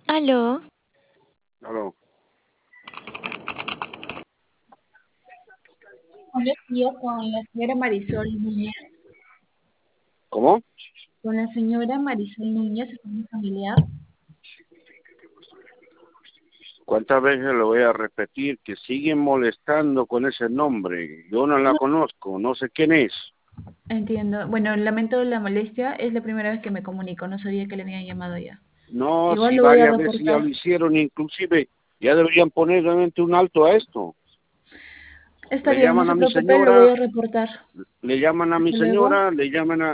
Aló, Aló. Hola, tío, con la señora Marisol Núñez. ¿Cómo? Con la señora Marisol Núñez, es una familiar. ¿Cuántas veces le voy a repetir que siguen molestando con ese nombre? Yo no la No conozco, no sé quién es. entiendo. Bueno, lamento la molestia. Es la primera vez que me comunico. No sabía que le habían llamado ya. No, Igual si lo voy a varias veces ya lo reportar. hicieron, inclusive ya deberían poner realmente un alto a esto. Está Le bien, no llaman se a mi preocupe, lo voy señora, a reportar. le llaman a mi Hasta luego. señora, le llaman a